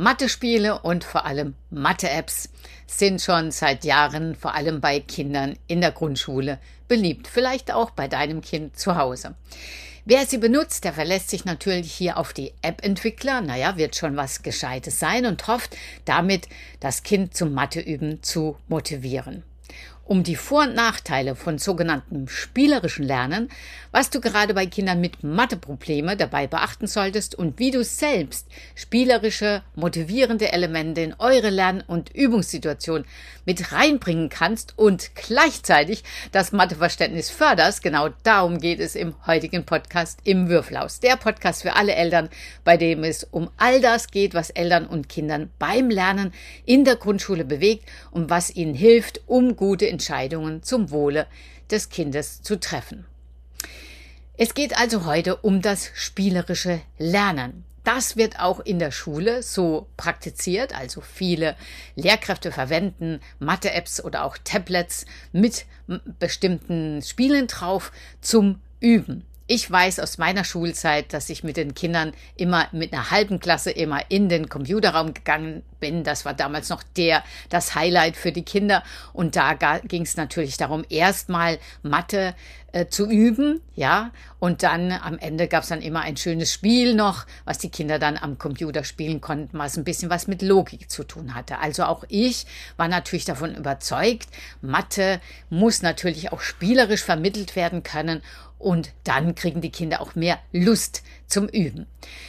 Mathe-Spiele und vor allem Mathe-Apps sind schon seit Jahren, vor allem bei Kindern in der Grundschule, beliebt. Vielleicht auch bei deinem Kind zu Hause. Wer sie benutzt, der verlässt sich natürlich hier auf die App-Entwickler. Wird schon was Gescheites sein und hofft damit, das Kind zum Matheüben zu motivieren. Um die Vor- und Nachteile von sogenanntem spielerischen Lernen, was du gerade bei Kindern mit Matheprobleme dabei beachten solltest und wie du selbst spielerische, motivierende Elemente in eure Lern- und Übungssituation mit reinbringen kannst und gleichzeitig das Matheverständnis förderst, genau darum geht es im heutigen Podcast im Würfelhaus. Der Podcast für alle Eltern, bei dem es um all das geht, was Eltern und Kindern beim Lernen in der Grundschule bewegt und was ihnen hilft, um gute Entscheidungen zum Wohle des Kindes zu treffen. Es geht also heute um das spielerische Lernen. Das wird auch in der Schule so praktiziert, also viele Lehrkräfte verwenden Mathe-Apps oder auch Tablets mit bestimmten Spielen drauf zum Üben. Ich weiß aus meiner Schulzeit, dass ich mit den Kindern immer mit einer halben Klasse immer in den Computerraum gegangen bin. Das war damals noch das Highlight für die Kinder. Und da ging es natürlich darum, erstmal Mathe zu üben, und dann am Ende gab es dann immer ein schönes Spiel noch, was die Kinder dann am Computer spielen konnten, was ein bisschen was mit Logik zu tun hatte. Also auch ich war natürlich davon überzeugt, Mathe muss natürlich auch spielerisch vermittelt werden können und dann kriegen die Kinder auch mehr Lust zum Üben.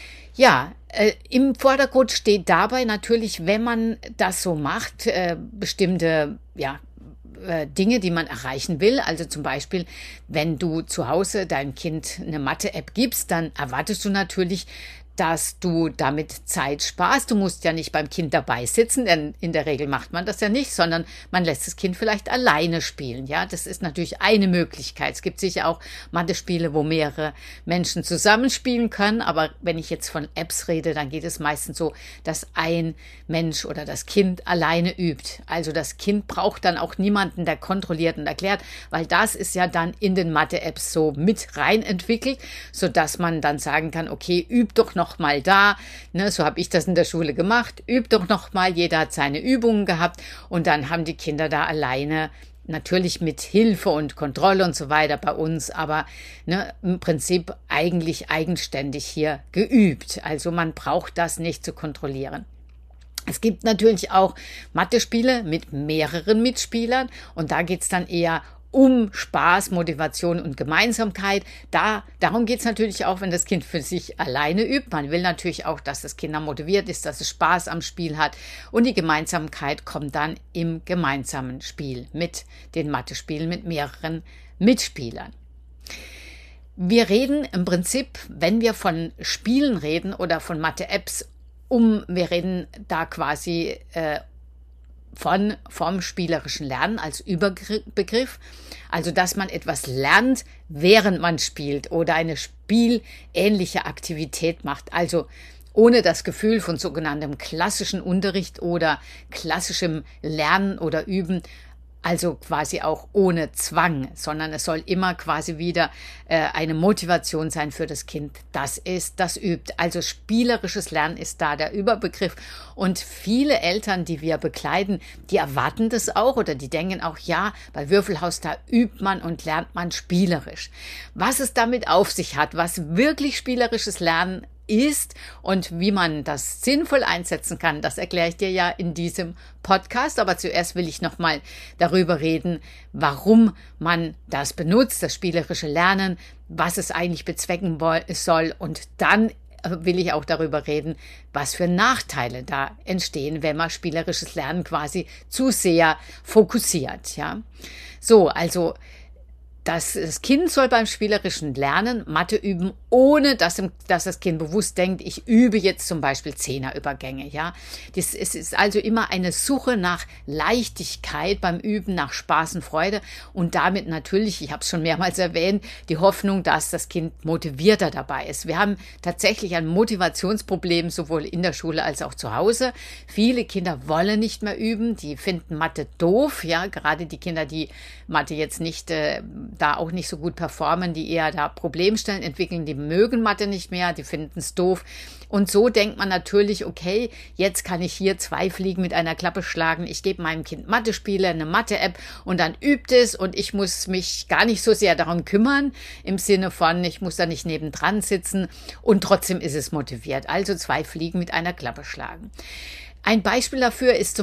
Im Vordergrund steht dabei natürlich, wenn man das so macht, bestimmte Dinge, die man erreichen will. Also zum Beispiel, wenn du zu Hause deinem Kind eine Mathe-App gibst, dann erwartest du natürlich, dass du damit Zeit sparst. Du musst ja nicht beim Kind dabei sitzen, denn in der Regel macht man das ja nicht, sondern man lässt das Kind vielleicht alleine spielen. Das ist natürlich eine Möglichkeit. Es gibt sicher auch Mathe-Spiele, wo mehrere Menschen zusammenspielen können, aber wenn ich jetzt von Apps rede, dann geht es meistens so, dass ein Mensch oder das Kind alleine übt. Also das Kind braucht dann auch niemanden, der kontrolliert und erklärt, weil das ist ja dann in den Mathe-Apps so mit rein entwickelt, sodass man dann sagen kann, okay, üb doch noch mal da, so habe ich das in der Schule gemacht, üb doch noch mal, jeder hat seine Übungen gehabt und dann haben die Kinder da alleine, natürlich mit Hilfe und Kontrolle und so weiter bei uns, aber im Prinzip eigentlich eigenständig hier geübt. Also man braucht das nicht zu kontrollieren. Es gibt natürlich auch Mathe-Spiele mit mehreren Mitspielern und da geht's dann eher um Spaß, Motivation und Gemeinsamkeit. Darum geht's natürlich auch, wenn das Kind für sich alleine übt. Man will natürlich auch, dass das Kind motiviert ist, dass es Spaß am Spiel hat. Und die Gemeinsamkeit kommt dann im gemeinsamen Spiel mit den Mathe-Spielen mit mehreren Mitspielern. Wir reden im Prinzip, wenn wir von Spielen reden oder von Mathe-Apps, wir reden da quasi vom spielerischen Lernen als Überbegriff, also dass man etwas lernt, während man spielt oder eine spielähnliche Aktivität macht, also ohne das Gefühl von sogenanntem klassischen Unterricht oder klassischem Lernen oder Üben, also quasi auch ohne Zwang, sondern es soll immer quasi wieder eine Motivation sein für das Kind, das übt. Also spielerisches Lernen ist da der Überbegriff und viele Eltern, die wir begleiten, die erwarten das auch oder die denken auch, bei Würfelhaus, da übt man und lernt man spielerisch. Was es damit auf sich hat, was wirklich spielerisches Lernen ist und wie man das sinnvoll einsetzen kann, das erkläre ich dir ja in diesem Podcast. Aber zuerst will ich nochmal darüber reden, warum man das benutzt, das spielerische Lernen, was es eigentlich bezwecken soll. Und dann will ich auch darüber reden, was für Nachteile da entstehen, wenn man spielerisches Lernen quasi zu sehr fokussiert. Also das Kind soll beim spielerischen Lernen Mathe üben, ohne dass das Kind bewusst denkt, ich übe jetzt zum Beispiel Zehnerübergänge. Es ist also immer eine Suche nach Leichtigkeit beim Üben, nach Spaß und Freude und damit natürlich, ich habe es schon mehrmals erwähnt, die Hoffnung, dass das Kind motivierter dabei ist. Wir haben tatsächlich ein Motivationsproblem sowohl in der Schule als auch zu Hause. Viele Kinder wollen nicht mehr üben, die finden Mathe doof, gerade die Kinder, die Mathe jetzt nicht da auch nicht so gut performen, die eher da Problemstellen entwickeln, die mögen Mathe nicht mehr, die finden es doof. Und so denkt man natürlich, okay, jetzt kann ich hier 2 Fliegen mit einer Klappe schlagen. Ich gebe meinem Kind Mathe-Spiele, eine Mathe-App und dann übt es und ich muss mich gar nicht so sehr darum kümmern, im Sinne von, ich muss da nicht nebendran sitzen und trotzdem ist es motiviert. Also 2 Fliegen mit einer Klappe schlagen. Ein Beispiel dafür ist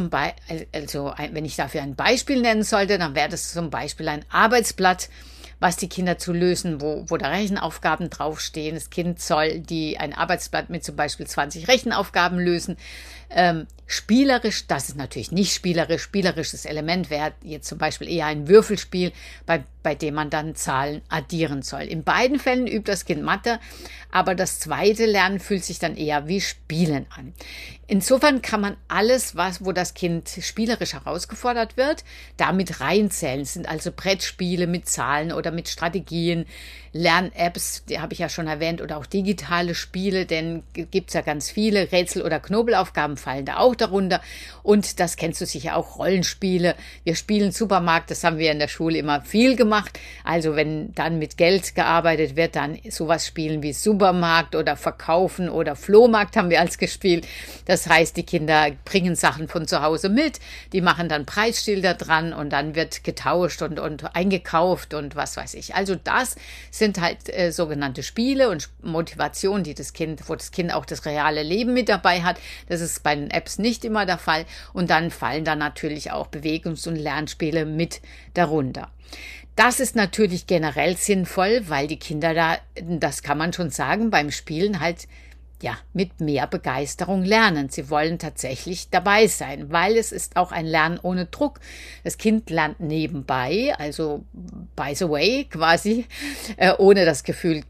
wenn ich dafür ein Beispiel nennen sollte, dann wäre das zum Beispiel ein Arbeitsblatt, was die Kinder zu lösen, wo da Rechenaufgaben draufstehen. Das Kind soll ein Arbeitsblatt mit zum Beispiel 20 Rechenaufgaben lösen. Spielerisch, das ist natürlich nicht spielerisch. Spielerisches Element wäre jetzt zum Beispiel eher ein Würfelspiel, bei dem man dann Zahlen addieren soll. In beiden Fällen übt das Kind Mathe, aber das zweite Lernen fühlt sich dann eher wie Spielen an. Insofern kann man alles, wo das Kind spielerisch herausgefordert wird, damit reinzählen. Es sind also Brettspiele mit Zahlen oder mit Strategien, Lern-Apps, die habe ich ja schon erwähnt, oder auch digitale Spiele, denn gibt's ja ganz viele. Rätsel- oder Knobelaufgaben fallen da auch darunter. Und das kennst du sicher auch, Rollenspiele. Wir spielen Supermarkt, das haben wir in der Schule immer viel gemacht. Also wenn dann mit Geld gearbeitet wird, dann sowas spielen wie Supermarkt oder Verkaufen oder Flohmarkt haben wir als gespielt. Das heißt, die Kinder bringen Sachen von zu Hause mit, die machen dann Preisschilder dran und dann wird getauscht und eingekauft und was weiß ich. Also das sind halt sogenannte Spiele und Motivation, wo das Kind auch das reale Leben mit dabei hat. Das ist bei den Apps nicht immer der Fall. Und dann fallen da natürlich auch Bewegungs- und Lernspiele mit darunter. Das ist natürlich generell sinnvoll, weil die Kinder das kann man schon sagen, beim Spielen halt mit mehr Begeisterung lernen. Sie wollen tatsächlich dabei sein, weil es ist auch ein Lernen ohne Druck. Das Kind lernt nebenbei, also by the way quasi, ohne das Gefühl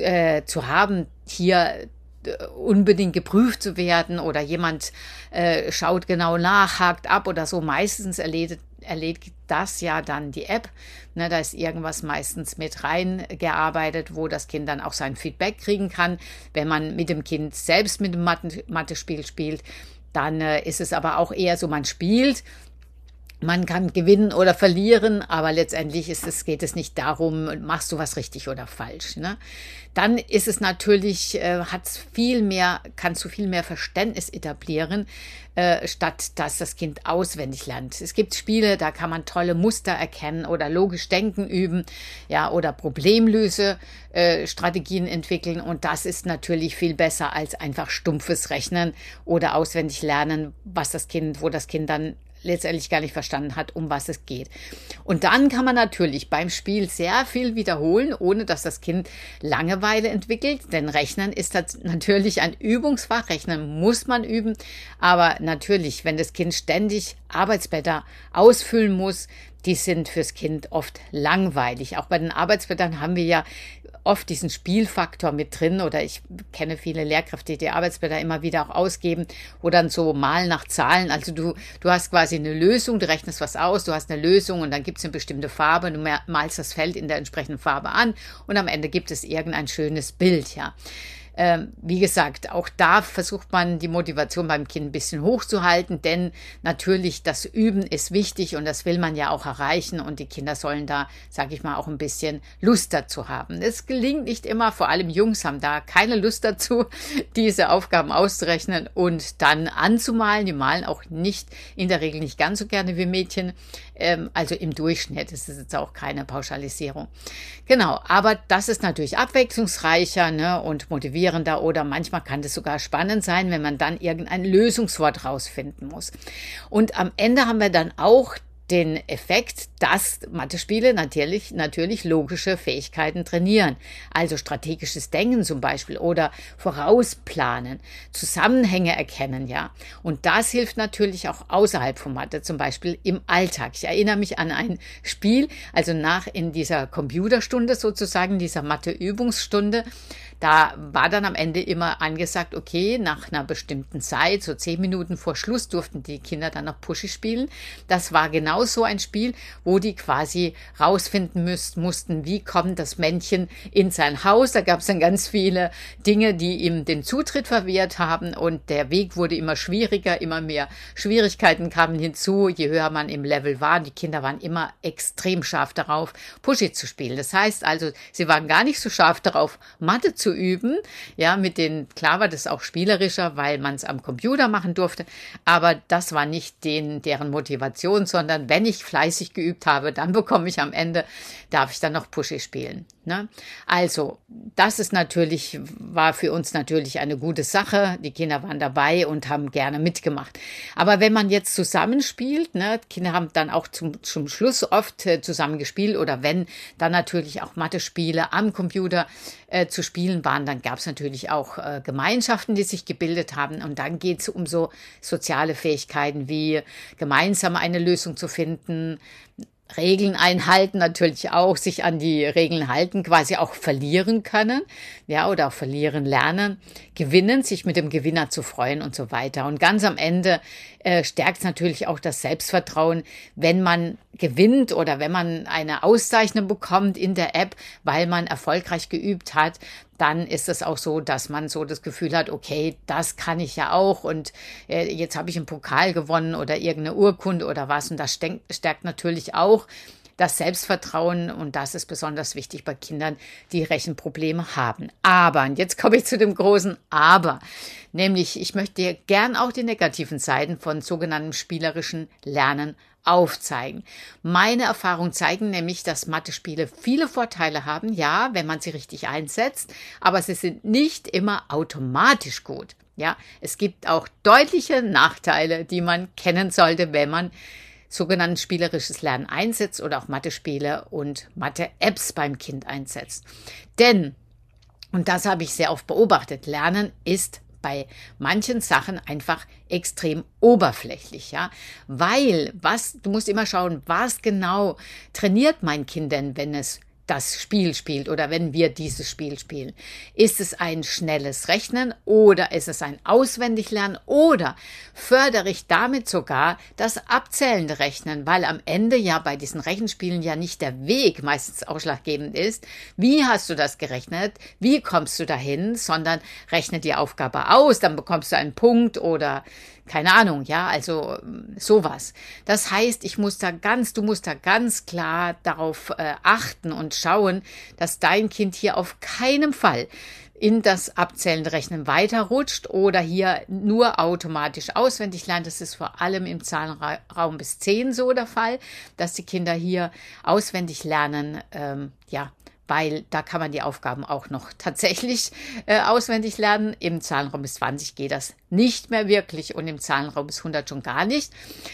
zu haben, hier unbedingt geprüft zu werden oder jemand schaut genau nach, hakt ab oder so. Meistens erledigt das ja dann die App. Ne, da ist irgendwas meistens mit reingearbeitet, wo das Kind dann auch sein Feedback kriegen kann. Wenn man mit dem Kind selbst mit dem Mathe-Spiel spielt, dann ist es aber auch eher so, man spielt. Man kann gewinnen oder verlieren, aber letztendlich geht es nicht darum, machst du was richtig oder falsch. Ne? Dann ist es natürlich, kannst du viel mehr Verständnis etablieren, statt dass das Kind auswendig lernt. Es gibt Spiele, da kann man tolle Muster erkennen oder logisch denken üben, oder Problemlöse-Strategien entwickeln. Und das ist natürlich viel besser als einfach stumpfes Rechnen oder auswendig lernen, wo das Kind dann letztendlich gar nicht verstanden hat, um was es geht. Und dann kann man natürlich beim Spiel sehr viel wiederholen, ohne dass das Kind Langeweile entwickelt, denn Rechnen ist natürlich ein Übungsfach, Rechnen muss man üben, aber natürlich, wenn das Kind ständig Arbeitsblätter ausfüllen muss, die sind fürs Kind oft langweilig. Auch bei den Arbeitsblättern haben wir ja oft diesen Spielfaktor mit drin, oder ich kenne viele Lehrkräfte, die Arbeitsblätter immer wieder auch ausgeben, wo dann so malen nach Zahlen, also du hast quasi eine Lösung, du rechnest was aus, du hast eine Lösung und dann gibt es eine bestimmte Farbe, du malst das Feld in der entsprechenden Farbe an und am Ende gibt es irgendein schönes Bild, Wie gesagt, auch da versucht man die Motivation beim Kind ein bisschen hochzuhalten, denn natürlich das Üben ist wichtig und das will man ja auch erreichen und die Kinder sollen da, sage ich mal, auch ein bisschen Lust dazu haben. Es gelingt nicht immer, vor allem Jungs haben da keine Lust dazu, diese Aufgaben auszurechnen und dann anzumalen. Die malen auch in der Regel nicht ganz so gerne wie Mädchen, also im Durchschnitt, das ist jetzt auch keine Pauschalisierung. Genau, aber das ist natürlich abwechslungsreicher, und motivierender oder manchmal kann das sogar spannend sein, wenn man dann irgendein Lösungswort rausfinden muss. Und am Ende haben wir dann auch den Effekt, dass Mathe-Spiele natürlich logische Fähigkeiten trainieren. Also strategisches Denken zum Beispiel oder vorausplanen, Zusammenhänge erkennen, Und das hilft natürlich auch außerhalb von Mathe, zum Beispiel im Alltag. Ich erinnere mich an ein Spiel, also in dieser Computerstunde sozusagen, dieser Mathe-Übungsstunde, Da war dann am Ende immer angesagt, okay, nach einer bestimmten Zeit, so 10 Minuten vor Schluss, durften die Kinder dann noch Puschi spielen. Das war genau so ein Spiel, wo die quasi rausfinden mussten, wie kommt das Männchen in sein Haus. Da gab es dann ganz viele Dinge, die ihm den Zutritt verwehrt haben, und der Weg wurde immer schwieriger, immer mehr Schwierigkeiten kamen hinzu, je höher man im Level war. Die Kinder waren immer extrem scharf darauf, Puschi zu spielen. Das heißt also, sie waren gar nicht so scharf darauf, Mathe zu üben. Ja, klar war das auch spielerischer, weil man es am Computer machen durfte, aber das war nicht deren Motivation, sondern wenn ich fleißig geübt habe, dann bekomme ich am Ende, darf ich dann noch Puschi spielen. Ne? Also, war für uns natürlich eine gute Sache. Die Kinder waren dabei und haben gerne mitgemacht. Aber wenn man jetzt zusammenspielt, ne, Kinder haben dann auch zum Schluss oft zusammen gespielt, oder wenn dann natürlich auch Mathe-Spiele am Computer zu spielen waren, dann gab es natürlich auch Gemeinschaften, die sich gebildet haben, und dann geht es um so soziale Fähigkeiten wie gemeinsam eine Lösung zu finden, Regeln einhalten, natürlich auch, sich an die Regeln halten, quasi auch verlieren können, ja, oder auch verlieren lernen, gewinnen, sich mit dem Gewinner zu freuen und so weiter. Und ganz am Ende stärkt es natürlich auch das Selbstvertrauen, wenn man gewinnt oder wenn man eine Auszeichnung bekommt in der App, weil man erfolgreich geübt hat. Dann ist es auch so, dass man so das Gefühl hat, okay, das kann ich ja auch, und jetzt habe ich einen Pokal gewonnen oder irgendeine Urkunde oder was, und das stärkt natürlich auch das Selbstvertrauen, und das ist besonders wichtig bei Kindern, die Rechenprobleme haben. Aber, und jetzt komme ich zu dem großen Aber, nämlich ich möchte dir gern auch die negativen Seiten von sogenanntem spielerischen Lernen aufzeigen. Meine Erfahrungen zeigen nämlich, dass Mathe-Spiele viele Vorteile haben, ja, wenn man sie richtig einsetzt, aber sie sind nicht immer automatisch gut. Ja, es gibt auch deutliche Nachteile, die man kennen sollte, wenn man sogenanntes spielerisches Lernen einsetzt oder auch Mathe-Spiele und Mathe-Apps beim Kind einsetzt. Denn, und das habe ich sehr oft beobachtet, Lernen ist bei manchen Sachen einfach extrem oberflächlich, ja, weil du musst immer schauen, was genau trainiert mein Kind denn, wenn es das Spiel spielt oder wenn wir dieses Spiel spielen. Ist es ein schnelles Rechnen oder ist es ein Auswendiglernen oder fördere ich damit sogar das abzählende Rechnen, weil am Ende ja bei diesen Rechenspielen ja nicht der Weg meistens ausschlaggebend ist. Wie hast du das gerechnet? Wie kommst du dahin? Sondern rechne die Aufgabe aus, dann bekommst du einen Punkt oder keine Ahnung, ja, also sowas. Das heißt, du musst da ganz klar darauf achten und schauen, dass dein Kind hier auf keinen Fall in das abzählende Rechnen weiterrutscht oder hier nur automatisch auswendig lernt. Das ist vor allem im Zahlenraum bis 10 so der Fall, dass die Kinder hier auswendig lernen, weil da kann man die Aufgaben auch noch tatsächlich auswendig lernen. Im Zahlenraum bis 20 geht das nicht mehr wirklich und im Zahlenraum bis 100 schon gar nicht.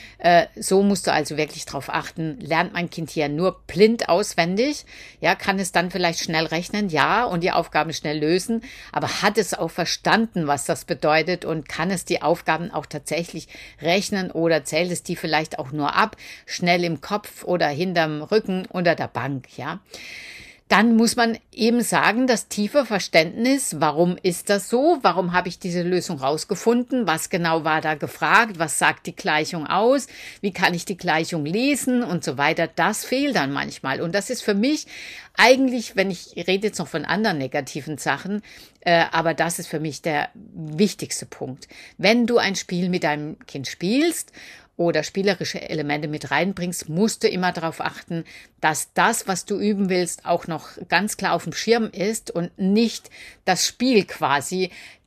So musst du also wirklich drauf achten, lernt mein Kind hier nur blind auswendig, ja, kann es dann vielleicht schnell rechnen, ja, und die Aufgaben schnell lösen, aber hat es auch verstanden, was das bedeutet, und kann es die Aufgaben auch tatsächlich rechnen oder zählt es die vielleicht auch nur ab, schnell im Kopf oder hinterm Rücken unter der Bank, ja. Dann muss man eben sagen, das tiefe Verständnis, warum ist das so? Warum habe ich diese Lösung rausgefunden? Was genau war da gefragt? Was sagt die Gleichung aus? Wie kann ich die Gleichung lesen und so weiter? Das fehlt dann manchmal. Und das ist für mich eigentlich, ich rede jetzt noch von anderen negativen Sachen, aber das ist für mich der wichtigste Punkt. Wenn du ein Spiel mit deinem Kind spielst oder spielerische Elemente mit reinbringst, musst du immer darauf achten, dass das, was du üben willst, auch noch ganz klar auf dem Schirm ist und nicht das Spiel quasi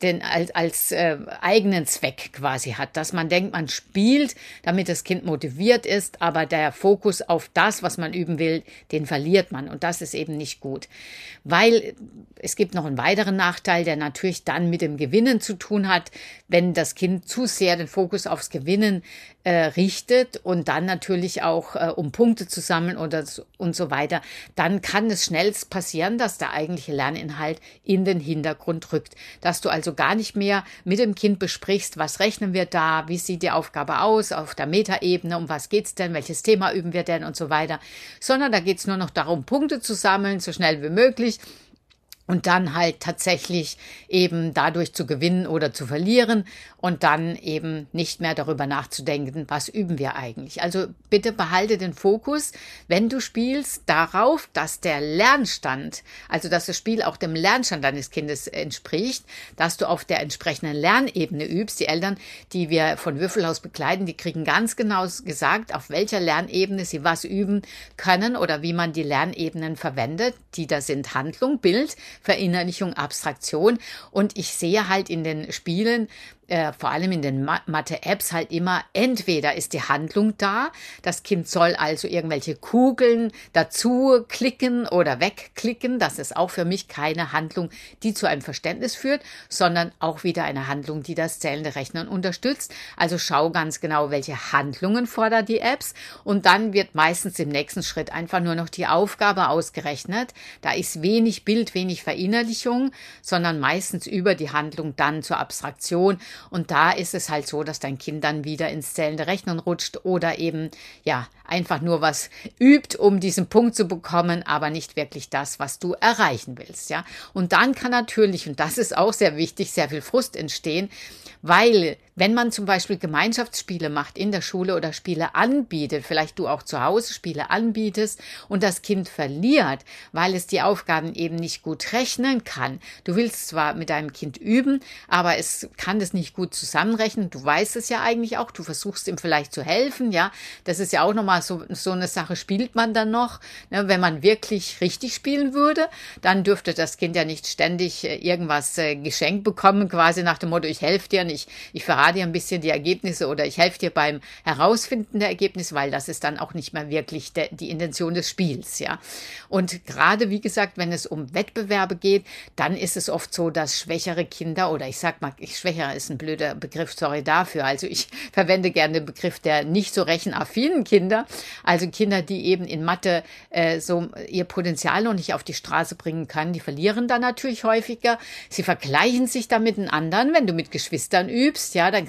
als eigenen Zweck quasi hat. Dass man denkt, man spielt, damit das Kind motiviert ist, aber der Fokus auf das, was man üben will, den verliert man. Und das ist eben nicht gut. Weil es gibt noch einen weiteren Nachteil, der natürlich dann mit dem Gewinnen zu tun hat, wenn das Kind zu sehr den Fokus aufs Gewinnen richtet und dann natürlich auch um Punkte zu sammeln und so weiter, dann kann es schnell passieren, dass der eigentliche Lerninhalt in den Hintergrund rückt. Dass du also gar nicht mehr mit dem Kind besprichst, was rechnen wir da, wie sieht die Aufgabe aus auf der Metaebene, um was geht's denn, welches Thema üben wir denn und so weiter, sondern da geht's nur noch darum, Punkte zu sammeln, so schnell wie möglich. und dann halt tatsächlich eben dadurch zu gewinnen oder zu verlieren und dann eben nicht mehr darüber nachzudenken, was üben wir eigentlich. Also bitte behalte den Fokus, wenn du spielst, darauf, dass der Lernstand, also dass das Spiel auch dem Lernstand deines Kindes entspricht, dass du auf der entsprechenden Lernebene übst. Die Eltern, die wir von Würfelhaus begleiten, die kriegen ganz genau gesagt, auf welcher Lernebene sie was üben können oder wie man die Lernebenen verwendet, die da sind: Handlung, Bild, Verinnerlichung, Abstraktion. Und ich sehe halt in den Spielen, vor allem in den Mathe-Apps halt immer, entweder ist die Handlung da, das Kind soll also irgendwelche Kugeln dazu klicken oder wegklicken. Das ist auch für mich keine Handlung, die zu einem Verständnis führt, sondern auch wieder eine Handlung, die das zählende Rechnen unterstützt. Also schau ganz genau, welche Handlungen fordert die Apps, und dann wird meistens im nächsten Schritt einfach nur noch die Aufgabe ausgerechnet. Da ist wenig Bild, wenig Verinnerlichung, sondern meistens über die Handlung dann zur Abstraktion. Und da ist es halt so, dass dein Kind dann wieder ins zählende Rechnen rutscht oder eben ja einfach nur was übt, um diesen Punkt zu bekommen, aber nicht wirklich das, was du erreichen willst. Ja, und dann kann natürlich, und das ist auch sehr wichtig, sehr viel Frust entstehen, weil wenn man zum Beispiel Gemeinschaftsspiele macht in der Schule oder Spiele anbietet, vielleicht du auch zu Hause Spiele anbietest und das Kind verliert, weil es die Aufgaben eben nicht gut rechnen kann. Du willst zwar mit deinem Kind üben, aber es kann das nicht gut zusammenrechnen. Du weißt es ja eigentlich auch. Du versuchst ihm vielleicht zu helfen. Ja, das ist ja auch nochmal so eine Sache, spielt man dann noch. Ne, wenn man wirklich richtig spielen würde, dann dürfte das Kind ja nicht ständig irgendwas geschenkt bekommen, quasi nach dem Motto, ich helfe dir nicht, ich verrate dir ein bisschen die Ergebnisse oder ich helfe dir beim Herausfinden der Ergebnisse, weil das ist dann auch nicht mehr wirklich die Intention des Spiels, ja. Und gerade, wie gesagt, wenn es um Wettbewerbe geht, dann ist es oft so, dass schwächere Kinder, oder ich sag mal, schwächer ist ein blöder Begriff, sorry dafür, also ich verwende gerne den Begriff der nicht so rechenaffinen Kinder, also Kinder, die eben in Mathe so ihr Potenzial noch nicht auf die Straße bringen können, die verlieren dann natürlich häufiger. Sie vergleichen sich dann mit den anderen, wenn du mit Geschwistern übst, ja, dann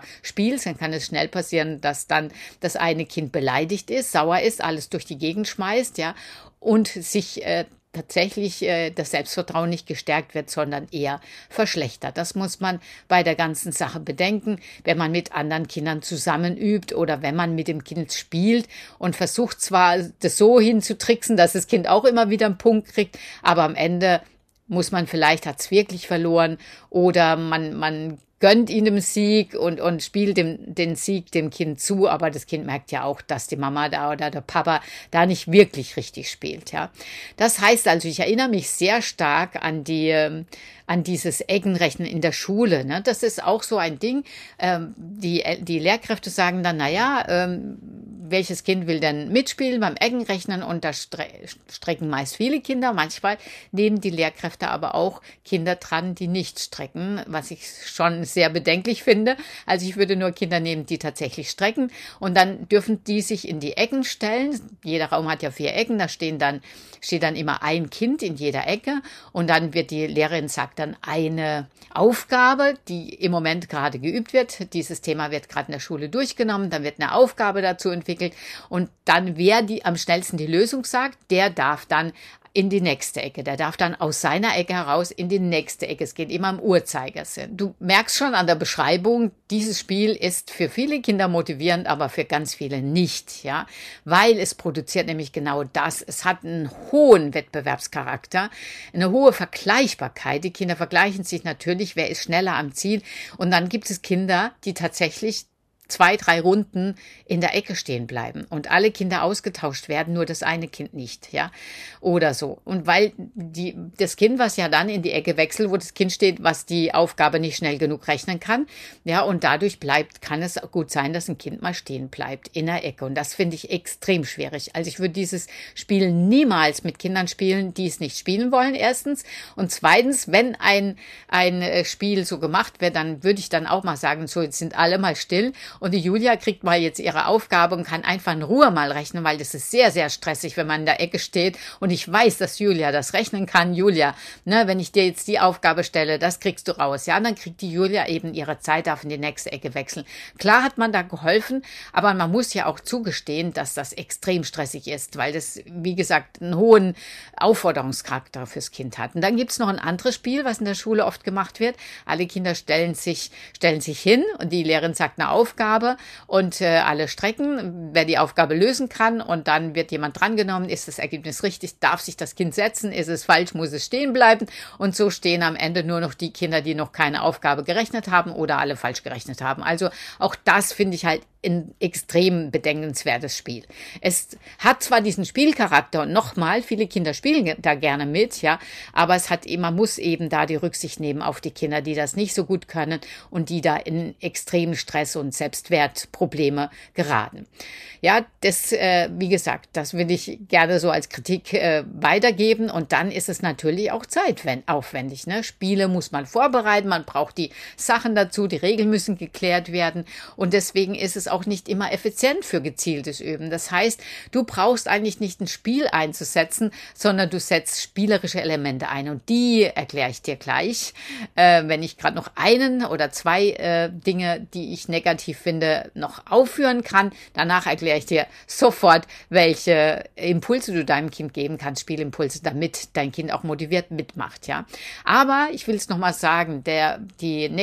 kann es schnell passieren, dass dann das eine Kind beleidigt ist, sauer ist, alles durch die Gegend schmeißt, ja, und sich tatsächlich das Selbstvertrauen nicht gestärkt wird, sondern eher verschlechtert. Das muss man bei der ganzen Sache bedenken, wenn man mit anderen Kindern zusammen übt oder wenn man mit dem Kind spielt und versucht zwar, das so hinzutricksen, dass das Kind auch immer wieder einen Punkt kriegt, aber am Ende muss man vielleicht, hat es wirklich verloren, oder man gönnt ihm den Sieg und spielt den Sieg dem Kind zu, aber das Kind merkt ja auch, dass die Mama da oder der Papa da nicht wirklich richtig spielt, ja. Das heißt also, ich erinnere mich sehr stark an dieses Eckenrechnen in der Schule, ne? Das ist auch so ein Ding. Die Lehrkräfte sagen dann, welches Kind will denn mitspielen beim Eckenrechnen, und da strecken meist viele Kinder. Manchmal nehmen die Lehrkräfte aber auch Kinder dran, die nicht strecken, was ich schon sehr bedenklich finde. Also ich würde nur Kinder nehmen, die tatsächlich strecken, und dann dürfen die sich in die Ecken stellen. Jeder Raum hat ja 4 Ecken, da steht dann immer ein Kind in jeder Ecke, und dann wird die Lehrerin sagt dann eine Aufgabe, die im Moment gerade geübt wird. Dieses Thema wird gerade in der Schule durchgenommen, dann wird eine Aufgabe dazu entwickelt, und dann, wer am schnellsten die Lösung sagt, der darf dann in die nächste Ecke. Der darf dann aus seiner Ecke heraus in die nächste Ecke. Es geht immer im Uhrzeigersinn. Du merkst schon an der Beschreibung, dieses Spiel ist für viele Kinder motivierend, aber für ganz viele nicht, ja, weil es produziert nämlich genau das. Es hat einen hohen Wettbewerbscharakter, eine hohe Vergleichbarkeit. Die Kinder vergleichen sich natürlich, wer ist schneller am Ziel, und dann gibt es Kinder, die tatsächlich 2, 3 Runden in der Ecke stehen bleiben und alle Kinder ausgetauscht werden, nur das eine Kind nicht, ja, oder so. Und weil das Kind, was ja dann in die Ecke wechselt, wo das Kind steht, was die Aufgabe nicht schnell genug rechnen kann, ja, und dadurch kann es gut sein, dass ein Kind mal stehen bleibt in der Ecke, und das finde ich extrem schwierig. Also ich würde dieses Spiel niemals mit Kindern spielen, die es nicht spielen wollen, erstens, und zweitens, wenn ein Spiel so gemacht wird, dann würde ich dann auch mal sagen, so, jetzt sind alle mal still und die Julia kriegt mal jetzt ihre Aufgabe und kann einfach in Ruhe mal rechnen, weil das ist sehr, sehr stressig, wenn man in der Ecke steht und ich weiß, dass Julia das rechnen kann. Julia, ne, wenn ich dir jetzt die Aufgabe stelle, das kriegst du raus. Ja, und dann kriegt die Julia eben ihre Zeit, darf in die nächste Ecke wechseln. Klar hat man da geholfen, aber man muss ja auch zugestehen, dass das extrem stressig ist, weil das, wie gesagt, einen hohen Aufforderungscharakter fürs Kind hat. Und dann gibt's noch ein anderes Spiel, was in der Schule oft gemacht wird. Alle Kinder stellen sich hin und die Lehrerin sagt eine Aufgabe und alle strecken, wer die Aufgabe lösen kann und dann wird jemand drangenommen, ist das Ergebnis richtig, darf sich das Kind setzen, ist es falsch, muss es stehen bleiben und so stehen am Ende nur noch die Kinder, die noch keine Aufgabe gerechnet haben oder alle falsch gerechnet haben. Also auch das finde ich halt ein extrem bedenkenswertes Spiel. Es hat zwar diesen Spielcharakter und nochmal, viele Kinder spielen da gerne mit, ja, aber man muss eben da die Rücksicht nehmen auf die Kinder, die das nicht so gut können und die da in extremen Stress und Selbstwertprobleme geraten. Ja, das, wie gesagt, das will ich gerne so als Kritik weitergeben und dann ist es natürlich auch zeitaufwendig, ne? Spiele muss man vorbereiten, man braucht die Sachen dazu, die Regeln müssen geklärt werden und deswegen ist es auch nicht immer effizient für gezieltes Üben. Das heißt, du brauchst eigentlich nicht ein Spiel einzusetzen, sondern du setzt spielerische Elemente ein und die erkläre ich dir gleich. Wenn ich gerade noch einen oder zwei Dinge, die ich negativ finde, noch aufführen kann, danach erkläre ich dir sofort, welche Impulse du deinem Kind geben kannst, Spielimpulse, damit dein Kind auch motiviert mitmacht, ja. Aber ich will es nochmal sagen, ein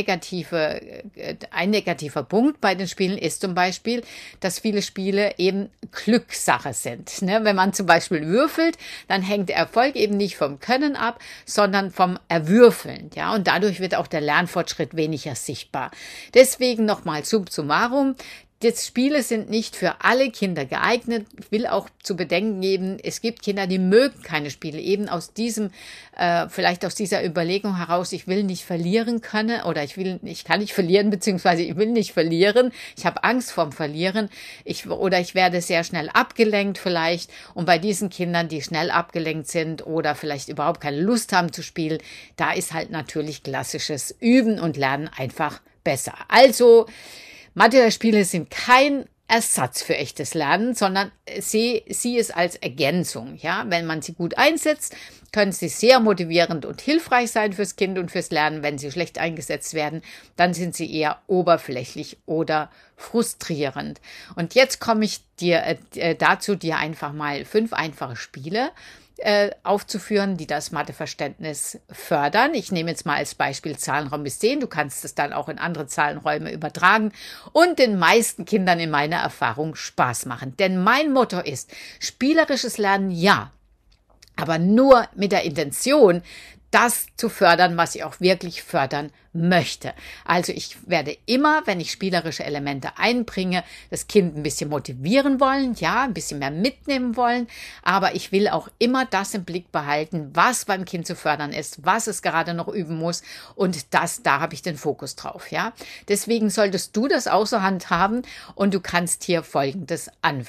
negativer Punkt bei den Spielen ist zum Beispiel, dass viele Spiele eben Glückssache sind. Ne? Wenn man zum Beispiel würfelt, dann hängt der Erfolg eben nicht vom Können ab, sondern vom Erwürfeln. Ja? Und dadurch wird auch der Lernfortschritt weniger sichtbar. Deswegen nochmal summarum. Die Spiele sind nicht für alle Kinder geeignet. Ich will auch zu bedenken geben, es gibt Kinder, die mögen keine Spiele. Eben aus vielleicht aus dieser Überlegung heraus, ich will nicht verlieren können oder ich kann nicht verlieren, beziehungsweise ich will nicht verlieren. Ich habe Angst vorm Verlieren. Ich werde sehr schnell abgelenkt vielleicht. Und bei diesen Kindern, die schnell abgelenkt sind oder vielleicht überhaupt keine Lust haben zu spielen, da ist halt natürlich klassisches Üben und Lernen einfach besser. Also, Mathe-Spiele sind kein Ersatz für echtes Lernen, sondern sieh es als Ergänzung. Ja, wenn man sie gut einsetzt, können sie sehr motivierend und hilfreich sein fürs Kind und fürs Lernen. Wenn sie schlecht eingesetzt werden, dann sind sie eher oberflächlich oder frustrierend. Und jetzt komme ich dazu, dir einfach mal 5 einfache Spiele aufzuführen, die das Matheverständnis fördern. Ich nehme jetzt mal als Beispiel Zahlenraum bis 10. Du kannst es dann auch in andere Zahlenräume übertragen und den meisten Kindern in meiner Erfahrung Spaß machen. Denn mein Motto ist, spielerisches Lernen ja, aber nur mit der Intention, das zu fördern, was ich auch wirklich fördern möchte. Also ich werde immer, wenn ich spielerische Elemente einbringe, das Kind ein bisschen motivieren wollen, ja, ein bisschen mehr mitnehmen wollen, aber ich will auch immer das im Blick behalten, was beim Kind zu fördern ist, was es gerade noch üben muss und da habe ich den Fokus drauf, ja. Deswegen solltest du das auch so handhaben und du kannst hier folgende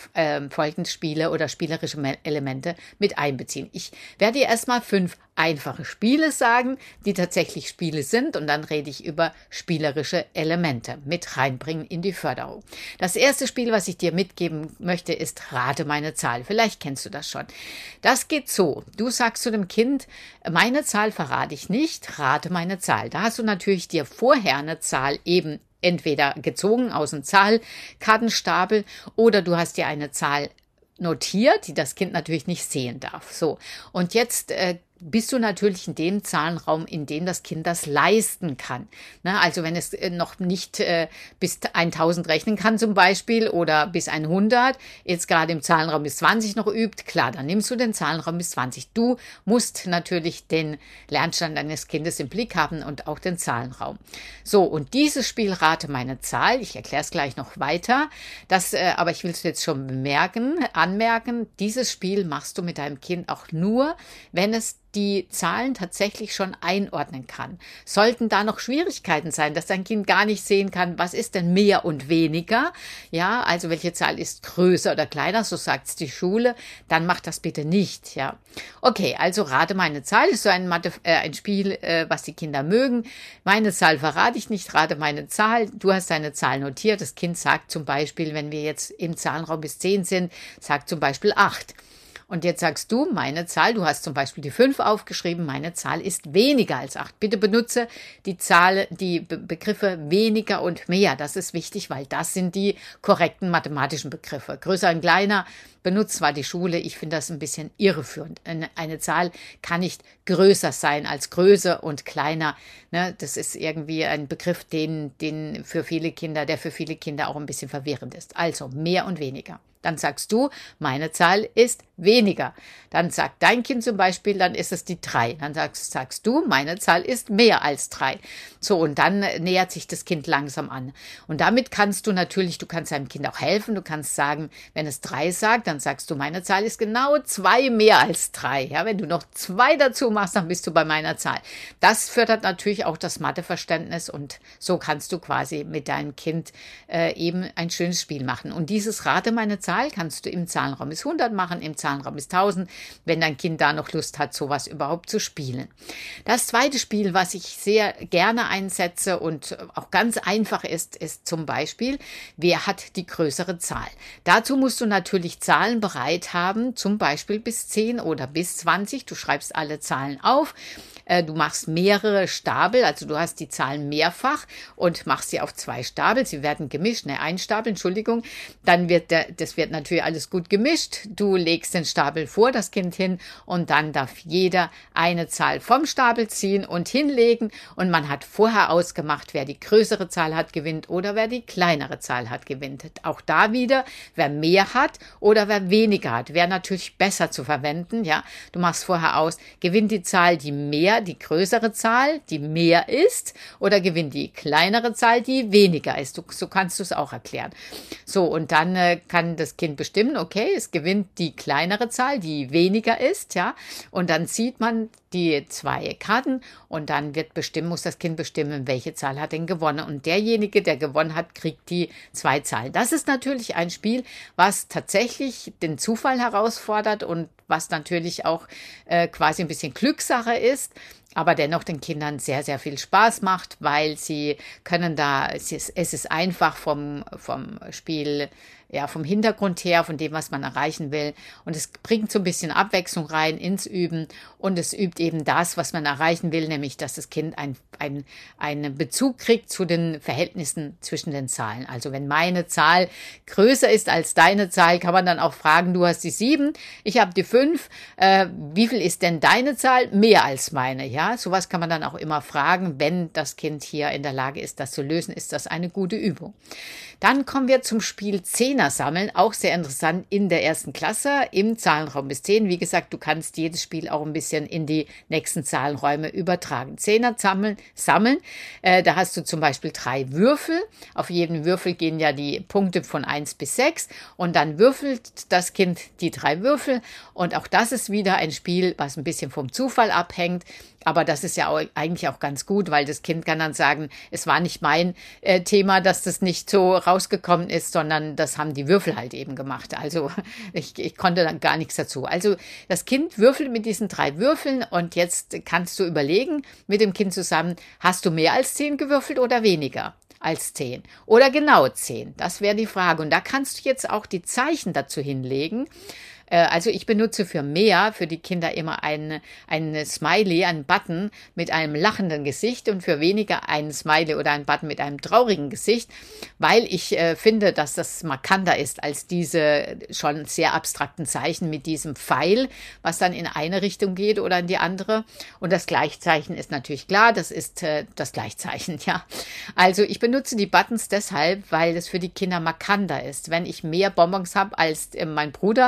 Spiele oder spielerische Elemente mit einbeziehen. Ich werde dir erstmal 5 einfache Spiele sagen, die tatsächlich Spiele sind und dann rede ich über spielerische Elemente mit reinbringen in die Förderung. Das erste Spiel, was ich dir mitgeben möchte, ist Rate meine Zahl. Vielleicht kennst du das schon. Das geht so. Du sagst zu dem Kind, meine Zahl verrate ich nicht, rate meine Zahl. Da hast du natürlich dir vorher eine Zahl eben entweder gezogen aus dem Zahlkartenstapel oder du hast dir eine Zahl notiert, die das Kind natürlich nicht sehen darf. So. Und jetzt bist du natürlich in dem Zahlenraum, in dem das Kind das leisten kann. Ne? Also wenn es noch nicht bis 1000 rechnen kann zum Beispiel oder bis 100, jetzt gerade im Zahlenraum bis 20 noch übt, klar, dann nimmst du den Zahlenraum bis 20. Du musst natürlich den Lernstand deines Kindes im Blick haben und auch den Zahlenraum. So, und dieses Spiel Rate meine Zahl, ich erkläre es gleich noch weiter, aber ich will es jetzt schon anmerken, dieses Spiel machst du mit deinem Kind auch nur, wenn es die Zahlen tatsächlich schon einordnen kann. Sollten da noch Schwierigkeiten sein, dass dein Kind gar nicht sehen kann, was ist denn mehr und weniger, ja, also welche Zahl ist größer oder kleiner, so sagt's die Schule, dann mach das bitte nicht, ja. Okay, also rate meine Zahl ist so ein Spiel, was die Kinder mögen. Meine Zahl verrate ich nicht, rate meine Zahl. Du hast deine Zahl notiert. Das Kind sagt zum Beispiel, wenn wir jetzt im Zahlenraum bis 10 sind, sagt zum Beispiel 8. Und jetzt sagst du, meine Zahl, du hast zum Beispiel die 5 aufgeschrieben, meine Zahl ist weniger als 8. Bitte benutze die Begriffe weniger und mehr. Das ist wichtig, weil das sind die korrekten mathematischen Begriffe. Größer und kleiner benutzt zwar die Schule, ich finde das ein bisschen irreführend. Eine Zahl kann nicht größer sein als Größe und kleiner. Ne? Das ist irgendwie ein Begriff, der für viele Kinder auch ein bisschen verwirrend ist. Also mehr und weniger. Dann sagst du, meine Zahl ist weniger. Dann sagt dein Kind zum Beispiel, dann ist es die 3. Dann sagst du, meine Zahl ist mehr als 3. So, und dann nähert sich das Kind langsam an. Und damit kannst du kannst deinem Kind auch helfen. Du kannst sagen, wenn es 3 sagt, dann sagst du, meine Zahl ist genau 2 mehr als 3. Ja, wenn du noch 2 dazu machst, dann bist du bei meiner Zahl. Das fördert natürlich auch das Matheverständnis und so kannst du quasi mit deinem Kind eben ein schönes Spiel machen. Und dieses Rate meine Zahl kannst du im Zahlenraum bis 100 machen, im Zahlenraum bis 1000, wenn dein Kind da noch Lust hat, sowas überhaupt zu spielen. Das zweite Spiel, was ich sehr gerne einsetze und auch ganz einfach ist zum Beispiel, wer hat die größere Zahl? Dazu musst du natürlich Zahlen bereit haben, zum Beispiel bis 10 oder bis 20. Du schreibst alle Zahlen auf. Du machst mehrere Stapel, also du hast die Zahlen mehrfach und machst sie auf 2 Stapel. Sie werden gemischt, ein Stapel, Entschuldigung. Dann wird das wird natürlich alles gut gemischt. Du legst den Stapel vor das Kind hin und dann darf jeder eine Zahl vom Stapel ziehen und hinlegen. Und man hat vorher ausgemacht, wer die größere Zahl hat, gewinnt oder wer die kleinere Zahl hat, gewinnt. Auch da wieder, wer mehr hat oder wer weniger hat, wäre natürlich besser zu verwenden. Ja, du machst vorher aus, gewinnt die Zahl, die größere Zahl, die mehr ist, oder gewinnt die kleinere Zahl, die weniger ist. So kannst du es auch erklären. So, und dann kann das Kind bestimmen, okay, es gewinnt die kleinere Zahl, die weniger ist, ja, und dann zieht man die 2 Karten und dann muss das Kind bestimmen, welche Zahl hat denn gewonnen. Und derjenige, der gewonnen hat, kriegt die 2 Zahlen. Das ist natürlich ein Spiel, was tatsächlich den Zufall herausfordert und was natürlich auch quasi ein bisschen Glückssache ist, aber dennoch den Kindern sehr, sehr viel Spaß macht, weil sie können es ist einfach vom Spiel, ja, vom Hintergrund her, von dem, was man erreichen will. Und es bringt so ein bisschen Abwechslung rein ins Üben und es übt eben das, was man erreichen will, nämlich, dass das Kind einen Bezug kriegt zu den Verhältnissen zwischen den Zahlen. Also wenn meine Zahl größer ist als deine Zahl, kann man dann auch fragen, du hast die 7, ich habe die 5, wie viel ist denn deine Zahl mehr als meine? Ja, sowas kann man dann auch immer fragen, wenn das Kind hier in der Lage ist, das zu lösen, ist das eine gute Übung. Dann kommen wir zum Spiel Zehner sammeln, auch sehr interessant in der 1. Klasse im Zahlenraum bis 10. Wie gesagt, du kannst jedes Spiel auch ein bisschen in die nächsten Zahlenräume übertragen. Zehner sammeln. Da hast du zum Beispiel 3 Würfel. Auf jeden Würfel gehen ja die Punkte von 1 bis 6 und dann würfelt das Kind die 3 Würfel und auch das ist wieder ein Spiel, was ein bisschen vom Zufall abhängt. Aber das ist ja eigentlich auch ganz gut, weil das Kind kann dann sagen, es war nicht mein Thema, dass das nicht so rausgekommen ist, sondern das haben die Würfel halt eben gemacht. Also ich konnte dann gar nichts dazu. Also das Kind würfelt mit diesen 3 Würfeln und jetzt kannst du überlegen mit dem Kind zusammen, hast du mehr als 10 gewürfelt oder weniger als 10? Oder genau 10? Das wäre die Frage. Und da kannst du jetzt auch die Zeichen dazu hinlegen. Also ich benutze für die Kinder immer ein Smiley, einen Button mit einem lachenden Gesicht und für weniger ein Smiley oder ein Button mit einem traurigen Gesicht, weil ich finde, dass das markanter ist als diese schon sehr abstrakten Zeichen mit diesem Pfeil, was dann in eine Richtung geht oder in die andere. Und das Gleichzeichen ist natürlich klar, das ist das Gleichzeichen, ja. Also ich benutze die Buttons deshalb, weil es für die Kinder markanter ist. Wenn ich mehr Bonbons habe als mein Bruder, dann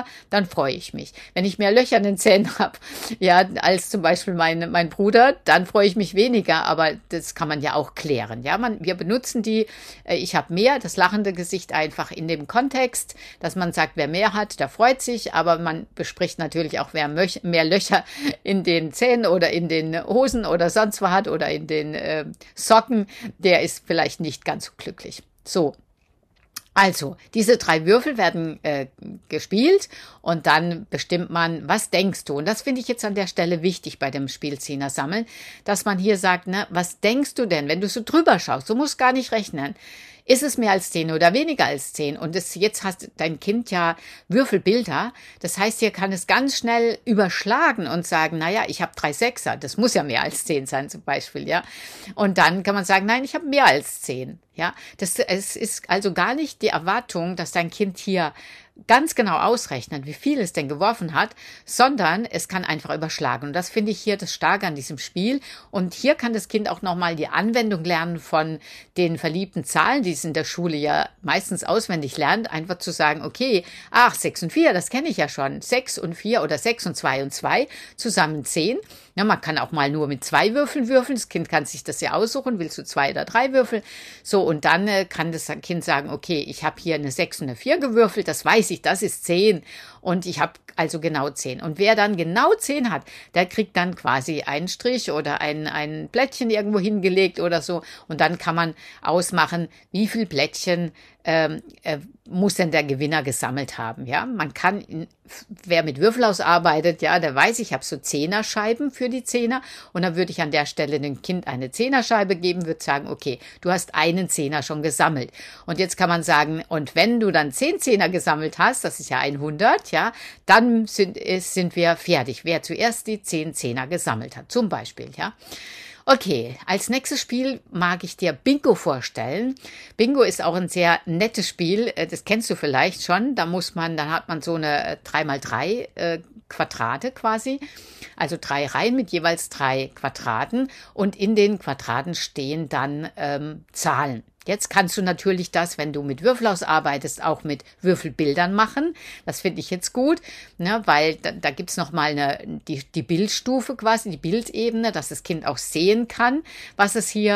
freue ich mich. Wenn ich mehr Löcher in den Zähnen habe, ja, als zum Beispiel mein Bruder, dann freue ich mich weniger, aber das kann man ja auch klären. Ja, wir benutzen ich habe mehr, das lachende Gesicht einfach in dem Kontext, dass man sagt, wer mehr hat, der freut sich, aber man bespricht natürlich auch, wer mehr Löcher in den Zähnen oder in den Hosen oder sonst was hat oder in den Socken, der ist vielleicht nicht ganz so glücklich. So. Also, diese 3 Würfel werden gespielt und dann bestimmt man, was denkst du? Und das finde ich jetzt an der Stelle wichtig bei dem Spielzehner sammeln, dass man hier sagt, ne, was denkst du denn, wenn du so drüber schaust? Du musst gar nicht rechnen. Ist es mehr als 10 oder weniger als 10? Und jetzt hast dein Kind ja Würfelbilder. Das heißt, hier kann es ganz schnell überschlagen und sagen, naja, ich habe 3 Sechser. Das muss ja mehr als 10 sein zum Beispiel, ja. Und dann kann man sagen, nein, ich habe mehr als 10. Ja, es ist also gar nicht die Erwartung, dass dein Kind hier ganz genau ausrechnet, wie viel es denn geworfen hat, sondern es kann einfach überschlagen. Und das finde ich hier das Starke an diesem Spiel. Und hier kann das Kind auch nochmal die Anwendung lernen von den verliebten Zahlen, die es in der Schule ja meistens auswendig lernt, einfach zu sagen, okay, 6 und 4, das kenne ich ja schon. 6 und 4 oder 6 und 2 und 2, zusammen 10. Ja, man kann auch mal nur mit 2 Würfeln würfeln. Das Kind kann sich das ja aussuchen. Willst du 2 oder 3 Würfel? So, und dann kann das Kind sagen, okay, ich habe hier eine 6 und eine 4 gewürfelt. Das weiß ich, das ist 10. Und ich habe also genau 10. Und wer dann genau 10 hat, der kriegt dann quasi einen Strich oder ein Plättchen irgendwo hingelegt oder so. Und dann kann man ausmachen, wie viel Plättchen muss denn der Gewinner gesammelt haben. Ja, man kann, wer mit Würfelhaus arbeitet, ja, der weiß, ich habe so Zehnerscheiben für die Zehner und dann würde ich an der Stelle dem Kind eine Zehnerscheibe geben, würde sagen, okay, du hast einen Zehner schon gesammelt. Und jetzt kann man sagen, und wenn du dann 10 Zehner gesammelt hast, das ist ja 100, ja, dann sind wir fertig. Wer zuerst die 10 Zehner gesammelt hat, zum Beispiel, ja. Okay, als nächstes Spiel mag ich dir Bingo vorstellen. Bingo ist auch ein sehr nettes Spiel, das kennst du vielleicht schon. Dann hat man so eine 3x3 Quadrate quasi, also 3 Reihen mit jeweils 3 Quadraten und in den Quadraten stehen dann Zahlen. Jetzt kannst du natürlich das, wenn du mit Würfelhaus arbeitest, auch mit Würfelbildern machen. Das finde ich jetzt gut, ne, weil da gibt's noch mal die Bildstufe quasi, die Bildebene, dass das Kind auch sehen kann, was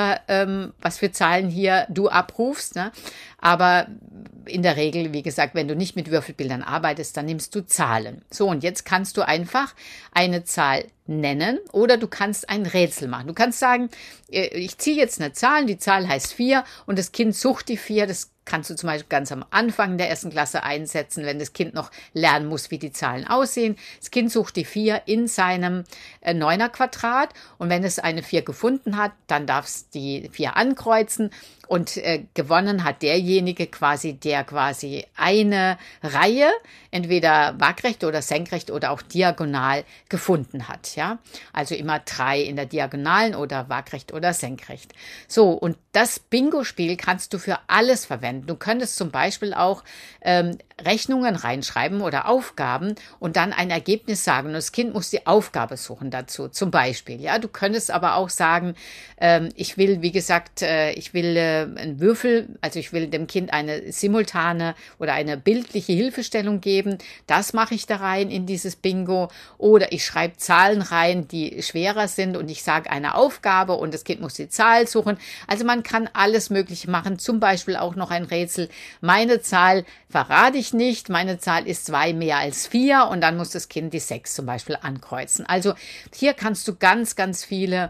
für Zahlen hier du abrufst. Ne. Aber in der Regel, wie gesagt, wenn du nicht mit Würfelbildern arbeitest, dann nimmst du Zahlen. So, und jetzt kannst du einfach eine Zahl nennen oder du kannst ein Rätsel machen. Du kannst sagen, ich ziehe jetzt eine Zahl, die Zahl heißt 4 und das Kind sucht die 4, das kannst du zum Beispiel ganz am Anfang der 1. Klasse einsetzen, wenn das Kind noch lernen muss, wie die Zahlen aussehen. Das Kind sucht die 4 in seinem 9er Quadrat und wenn es eine 4 gefunden hat, dann darf es die 4 ankreuzen und gewonnen hat derjenige quasi, der quasi eine Reihe, entweder waagrecht oder senkrecht oder auch diagonal gefunden hat. Ja, also immer 3 in der Diagonalen oder waagrecht oder senkrecht. So, und das Bingo-Spiel kannst du für alles verwenden. Du könntest zum Beispiel auch Rechnungen reinschreiben oder Aufgaben und dann ein Ergebnis sagen. Und das Kind muss die Aufgabe suchen dazu, zum Beispiel. Ja, du könntest aber auch sagen, ich will, wie gesagt, einen Würfel, also ich will dem Kind eine simultane oder eine bildliche Hilfestellung geben. Das mache ich da rein in dieses Bingo. Oder ich schreibe Zahlen rein, die schwerer sind und ich sage eine Aufgabe und das Kind muss die Zahl suchen. Also man kann alles Mögliche machen, zum Beispiel auch noch ein Rätsel. Meine Zahl verrate ich nicht, meine Zahl ist 2 mehr als 4 und dann muss das Kind die 6 zum Beispiel ankreuzen. Also hier kannst du ganz, ganz viele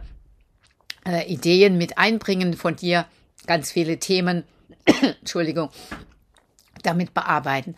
Ideen mit einbringen von dir, ganz viele Themen, Entschuldigung, damit bearbeiten.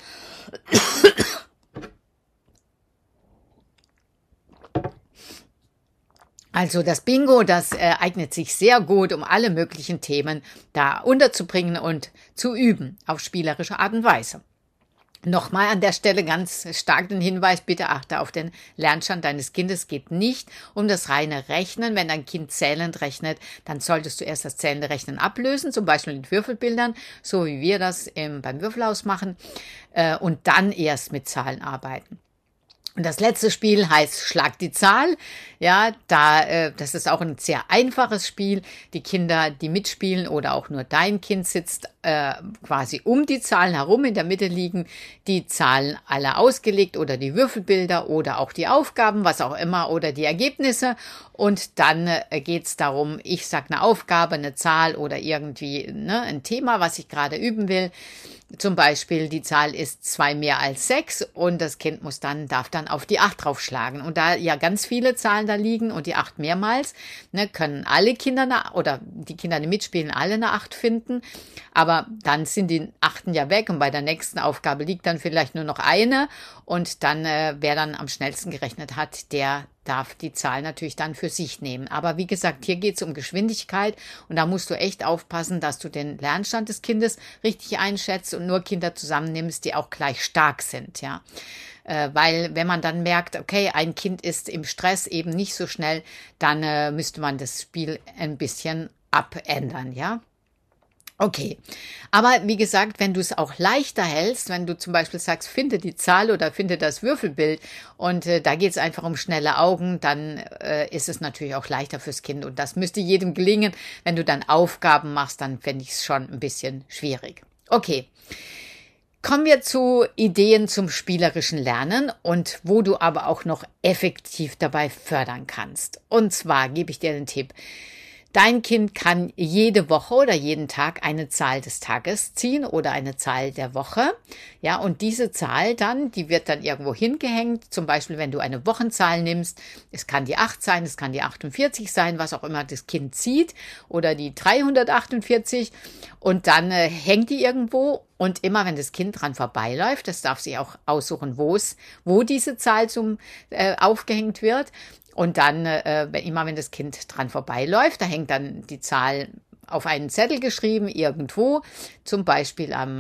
Also das Bingo, das eignet sich sehr gut, um alle möglichen Themen da unterzubringen und zu üben, auf spielerische Art und Weise. Nochmal an der Stelle ganz stark den Hinweis, bitte achte auf den Lernstand deines Kindes. Es geht nicht um das reine Rechnen. Wenn dein Kind zählend rechnet, dann solltest du erst das zählende Rechnen ablösen, zum Beispiel mit Würfelbildern, so wie wir das beim Würfelhaus machen, und dann erst mit Zahlen arbeiten. Und das letzte Spiel heißt Schlag die Zahl. Ja, das ist auch ein sehr einfaches Spiel. Die Kinder, die mitspielen oder auch nur dein Kind sitzt quasi um die Zahlen herum. In der Mitte liegen die Zahlen alle ausgelegt oder die Würfelbilder oder auch die Aufgaben, was auch immer, oder die Ergebnisse. Und dann geht's darum, ich sag eine Aufgabe, eine Zahl oder irgendwie ein Thema, was ich gerade üben will. Zum Beispiel, die Zahl ist 2 mehr als 6 und das Kind darf dann auf die 8 draufschlagen. Und da ja ganz viele Zahlen da liegen und die 8 mehrmals, können alle Kinder oder die Kinder, die mitspielen, alle eine 8 finden. Aber dann sind die 8 ja weg und bei der nächsten Aufgabe liegt dann vielleicht nur noch eine. Und dann, wer dann am schnellsten gerechnet hat, der darf die Zahl natürlich dann für sich nehmen. Aber wie gesagt, hier geht es um Geschwindigkeit und da musst du echt aufpassen, dass du den Lernstand des Kindes richtig einschätzt und nur Kinder zusammennimmst, die auch gleich stark sind, ja. Weil wenn man dann merkt, okay, ein Kind ist im Stress eben nicht so schnell, dann müsste man das Spiel ein bisschen abändern, ja. Okay, aber wie gesagt, wenn du es auch leichter hältst, wenn du zum Beispiel sagst, finde die Zahl oder finde das Würfelbild und da geht es einfach um schnelle Augen, dann ist es natürlich auch leichter fürs Kind und das müsste jedem gelingen. Wenn du dann Aufgaben machst, dann fände ich es schon ein bisschen schwierig. Okay, kommen wir zu Ideen zum spielerischen Lernen und wo du aber auch noch effektiv dabei fördern kannst. Und zwar gebe ich dir den Tipp. Dein Kind kann jede Woche oder jeden Tag eine Zahl des Tages ziehen oder eine Zahl der Woche. Ja, und diese Zahl dann, die wird dann irgendwo hingehängt. Zum Beispiel, wenn du eine Wochenzahl nimmst, es kann die 8 sein, es kann die 48 sein, was auch immer das Kind zieht oder die 348 und dann hängt die irgendwo und immer wenn das Kind dran vorbeiläuft, das darf sich auch aussuchen, wo diese Zahl aufgehängt wird. Und dann, immer wenn das Kind dran vorbeiläuft, da hängt dann die Zahl auf einen Zettel geschrieben, irgendwo, zum Beispiel am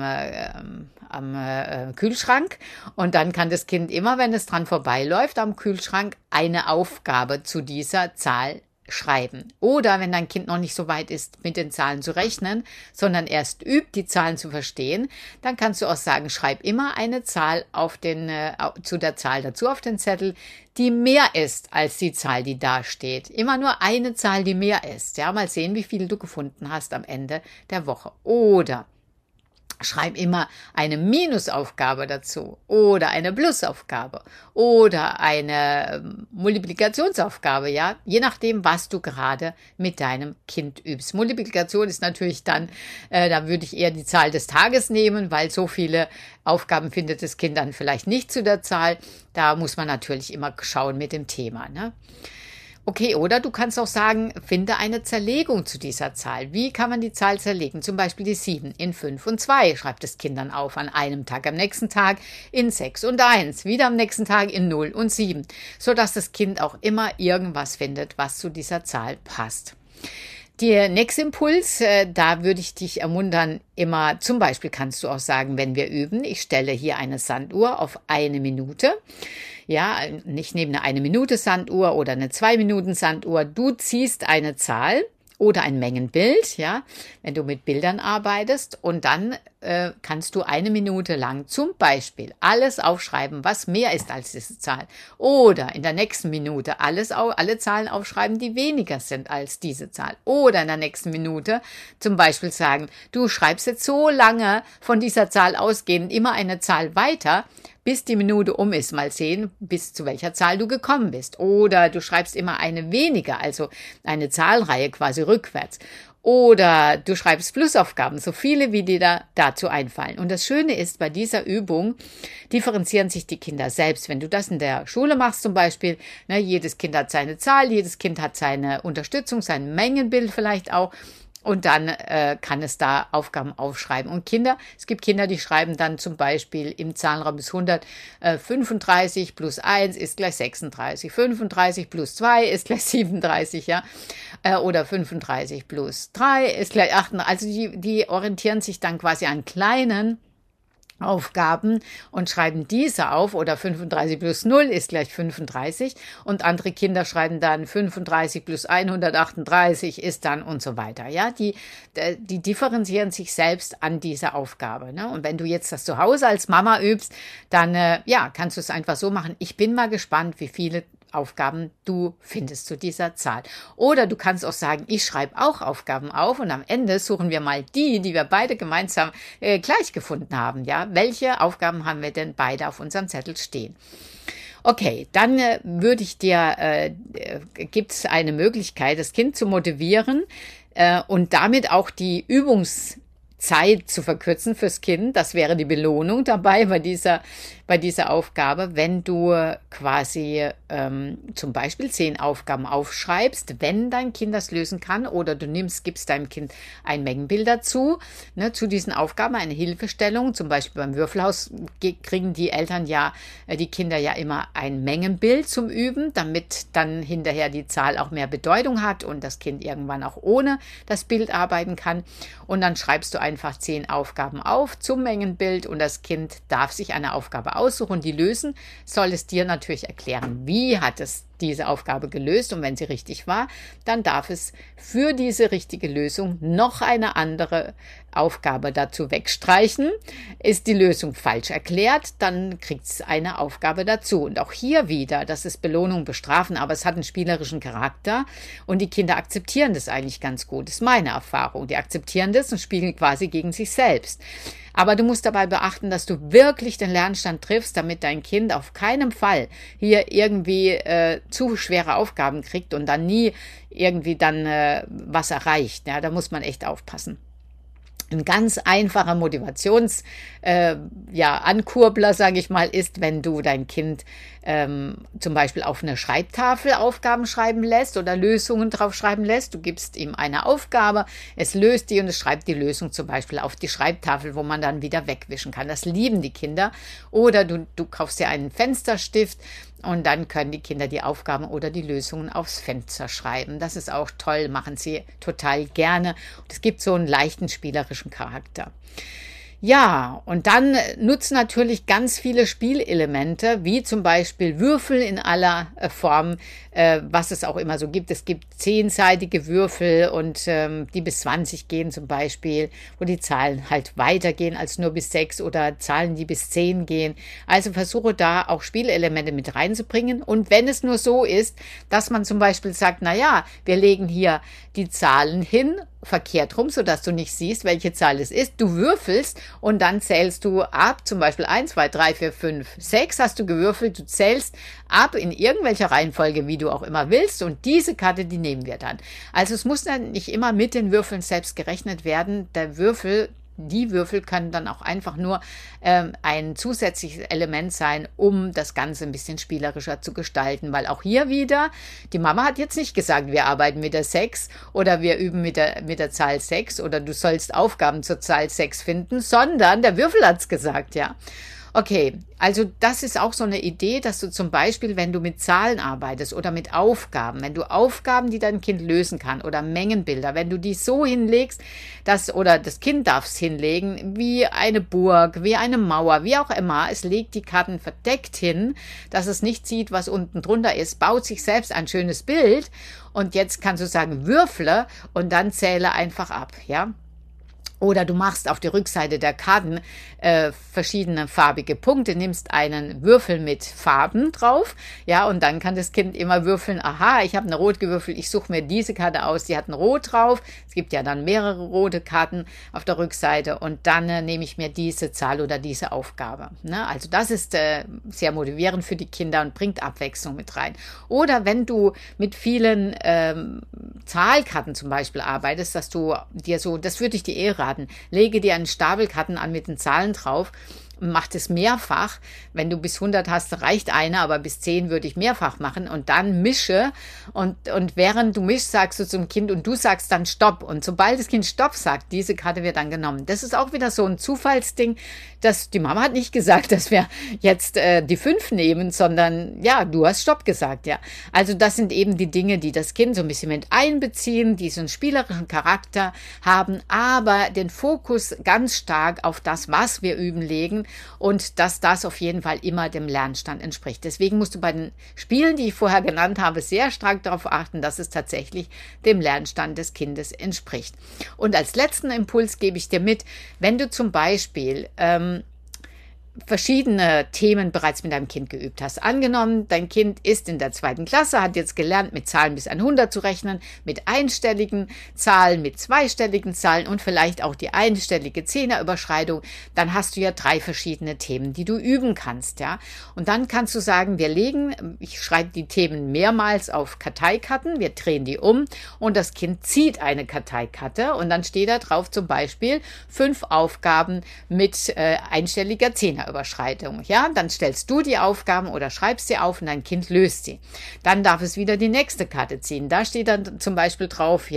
Kühlschrank. Und dann kann das Kind immer, wenn es dran vorbeiläuft, am Kühlschrank eine Aufgabe zu dieser Zahl schreiben. Oder wenn dein Kind noch nicht so weit ist, mit den Zahlen zu rechnen, sondern erst übt, die Zahlen zu verstehen, dann kannst du auch sagen, schreib immer eine Zahl zu der Zahl dazu auf den Zettel, die mehr ist als die Zahl, die da steht. Immer nur eine Zahl, die mehr ist. Ja, mal sehen, wie viel du gefunden hast am Ende der Woche. Oder schreib immer eine Minusaufgabe dazu oder eine Plusaufgabe oder eine Multiplikationsaufgabe, ja, je nachdem, was du gerade mit deinem Kind übst. Multiplikation ist natürlich dann, da würde ich eher die Zahl des Tages nehmen, weil so viele Aufgaben findet das Kind dann vielleicht nicht zu der Zahl. Da muss man natürlich immer schauen mit dem Thema, ne? Okay, oder du kannst auch sagen, finde eine Zerlegung zu dieser Zahl. Wie kann man die Zahl zerlegen? Zum Beispiel die 7 in 5 und 2 schreibt das Kind dann auf an einem Tag, am nächsten Tag in 6 und 1, wieder am nächsten Tag in 0 und 7, sodass das Kind auch immer irgendwas findet, was zu dieser Zahl passt. Der nächste Impuls, da würde ich dich ermuntern, immer, zum Beispiel kannst du auch sagen, wenn wir üben, ich stelle hier eine Sanduhr auf 1 Minute. Ja, ich nehme eine 1-Minute-Sanduhr oder eine 2-Minuten-Sanduhr. Du ziehst eine Zahl oder ein Mengenbild, ja, wenn du mit Bildern arbeitest und dann kannst du 1 Minute lang zum Beispiel alles aufschreiben, was mehr ist als diese Zahl. Oder in der nächsten Minute alle Zahlen aufschreiben, die weniger sind als diese Zahl. Oder in der nächsten Minute zum Beispiel sagen, du schreibst jetzt so lange von dieser Zahl ausgehend immer eine Zahl weiter, bis die Minute um ist. Mal sehen, bis zu welcher Zahl du gekommen bist. Oder du schreibst immer eine weniger, also eine Zahlreihe quasi rückwärts. Oder du schreibst Plusaufgaben, so viele wie dir dazu einfallen. Und das Schöne ist, bei dieser Übung differenzieren sich die Kinder selbst. Wenn du das in der Schule machst zum Beispiel, ne, jedes Kind hat seine Zahl, jedes Kind hat seine Unterstützung, sein Mengenbild vielleicht auch. Und dann kann es da Aufgaben aufschreiben. Und es gibt Kinder, die schreiben dann zum Beispiel im Zahlenraum bis 100, 35 plus 1 ist gleich 36, 35 plus 2 ist gleich 37, ja, oder 35 plus 3 ist gleich 38. Also die orientieren sich dann quasi an kleinen Aufgaben und schreiben diese auf, oder 35 plus 0 ist gleich 35, und andere Kinder schreiben dann 35 plus 138 ist dann und so weiter. Ja, die differenzieren sich selbst an dieser Aufgabe. Ne? Und wenn du jetzt das zu Hause als Mama übst, dann ja, kannst du es einfach so machen. Ich bin mal gespannt, wie viele Aufgaben du findest zu dieser Zahl. Oder du kannst auch sagen, ich schreibe auch Aufgaben auf und am Ende suchen wir mal die wir beide gemeinsam gleich gefunden haben. Ja, welche Aufgaben haben wir denn beide auf unserem Zettel stehen? Okay, dann würde ich dir, gibt es eine Möglichkeit, das Kind zu motivieren und damit auch die Übungszeit zu verkürzen fürs Kind. Das wäre die Belohnung dabei bei dieser Aufgabe, wenn du quasi zum Beispiel 10 Aufgaben aufschreibst, wenn dein Kind das lösen kann, oder du gibst deinem Kind ein Mengenbild dazu, ne, zu diesen Aufgaben, eine Hilfestellung. Zum Beispiel beim Würfelhaus kriegen die Kinder ja immer ein Mengenbild zum Üben, damit dann hinterher die Zahl auch mehr Bedeutung hat und das Kind irgendwann auch ohne das Bild arbeiten kann. Und dann schreibst du einfach 10 Aufgaben auf zum Mengenbild und das Kind darf sich eine Aufgabe aussuchen, die lösen, soll es dir natürlich erklären, wie hat es diese Aufgabe gelöst, und wenn sie richtig war, dann darf es für diese richtige Lösung noch eine andere Aufgabe dazu wegstreichen. Ist die Lösung falsch erklärt, dann kriegt es eine Aufgabe dazu. Und auch hier wieder, das ist Belohnung, Bestrafen, aber es hat einen spielerischen Charakter und die Kinder akzeptieren das eigentlich ganz gut. Das ist meine Erfahrung. Die akzeptieren das und spielen quasi gegen sich selbst. Aber du musst dabei beachten, dass du wirklich den Lernstand triffst, damit dein Kind auf keinen Fall hier irgendwie zu schwere Aufgaben kriegt und dann nie irgendwie dann was erreicht. Ja, da muss man echt aufpassen. Ein ganz einfacher Ankurbler, sage ich mal, ist, wenn du dein Kind zum Beispiel auf eine Schreibtafel Aufgaben schreiben lässt oder Lösungen drauf schreiben lässt. Du gibst ihm eine Aufgabe, es löst die und es schreibt die Lösung zum Beispiel auf die Schreibtafel, wo man dann wieder wegwischen kann. Das lieben die Kinder. Oder du kaufst dir einen Fensterstift und dann können die Kinder die Aufgaben oder die Lösungen aufs Fenster schreiben. Das ist auch toll, machen sie total gerne. Und es gibt so einen leichten spielerischen Charakter. Ja, und dann nutzen natürlich ganz viele Spielelemente, wie zum Beispiel Würfel in aller Form, was es auch immer so gibt. Es gibt 10-seitige Würfel und die bis 20 gehen zum Beispiel, wo die Zahlen halt weitergehen als nur bis 6 oder Zahlen, die bis 10 gehen. Also versuche da auch Spielelemente mit reinzubringen. Und wenn es nur so ist, dass man zum Beispiel sagt, na ja, wir legen hier die Zahlen hin, verkehrt rum, sodass du nicht siehst, welche Zahl es ist. Du würfelst und dann zählst du ab, zum Beispiel 1, 2, 3, 4, 5, 6 hast du gewürfelt, du zählst ab in irgendwelcher Reihenfolge, wie du auch immer willst, und diese Karte, die nehmen wir dann. Also es muss dann nicht immer mit den Würfeln selbst gerechnet werden. Die Würfel können dann auch einfach nur ein zusätzliches Element sein, um das Ganze ein bisschen spielerischer zu gestalten, weil auch hier wieder, die Mama hat jetzt nicht gesagt, wir arbeiten mit der 6 oder wir üben mit der Zahl 6 oder du sollst Aufgaben zur Zahl 6 finden, sondern der Würfel hat's gesagt, ja. Okay, also das ist auch so eine Idee, dass du zum Beispiel, wenn du mit Zahlen arbeitest oder mit Aufgaben, wenn du Aufgaben, die dein Kind lösen kann oder Mengenbilder, wenn du die so hinlegst, oder das Kind darf es hinlegen, wie eine Burg, wie eine Mauer, wie auch immer, es legt die Karten verdeckt hin, dass es nicht sieht, was unten drunter ist, baut sich selbst ein schönes Bild und jetzt kannst du sagen, würfle und dann zähle einfach ab, ja. Oder du machst auf die Rückseite der Karten verschiedene farbige Punkte, nimmst einen Würfel mit Farben drauf, ja, und dann kann das Kind immer würfeln, aha, ich habe eine rot gewürfelt, ich suche mir diese Karte aus, die hat ein Rot drauf. Es gibt ja dann mehrere rote Karten auf der Rückseite und dann nehme ich mir diese Zahl oder diese Aufgabe. Ne? Also das ist sehr motivierend für die Kinder und bringt Abwechslung mit rein. Oder wenn du mit vielen Zahlkarten zum Beispiel arbeitest, dass du dir so, das würde ich dir raten, lege dir einen Stapel Karten an mit den Zahlen drauf, mach das mehrfach. Wenn du bis 100 hast, reicht eine, aber bis 10 würde ich mehrfach machen und dann mische und während du mischst, sagst du zum Kind und du sagst dann Stopp und sobald das Kind Stopp sagt, diese Karte wird dann genommen. Das ist auch wieder so ein Zufallsding, dass die Mama hat nicht gesagt, dass wir jetzt die 5 nehmen, sondern ja, du hast Stopp gesagt, ja. Also das sind eben die Dinge, die das Kind so ein bisschen mit einbeziehen, die so einen spielerischen Charakter haben, aber den Fokus ganz stark auf das, was wir üben, legen und dass das auf jeden Fall immer dem Lernstand entspricht. Deswegen musst du bei den Spielen, die ich vorher genannt habe, sehr stark darauf achten, dass es tatsächlich dem Lernstand des Kindes entspricht. Und als letzten Impuls gebe ich dir mit, wenn du zum Beispiel verschiedene Themen bereits mit deinem Kind geübt hast. Angenommen, dein Kind ist in der 2. Klasse, hat jetzt gelernt, mit Zahlen bis 100 zu rechnen, mit einstelligen Zahlen, mit zweistelligen Zahlen und vielleicht auch die einstellige Zehnerüberschreitung. Dann hast du ja 3 verschiedene Themen, die du üben kannst, ja. Und dann kannst du sagen, ich schreibe die Themen mehrmals auf Karteikarten, wir drehen die um und das Kind zieht eine Karteikarte und dann steht da drauf zum Beispiel 5 Aufgaben mit einstelliger Zehnerüberschreitung. Ja, dann stellst du die Aufgaben oder schreibst sie auf und dein Kind löst sie. Dann darf es wieder die nächste Karte ziehen. Da steht dann zum Beispiel drauf,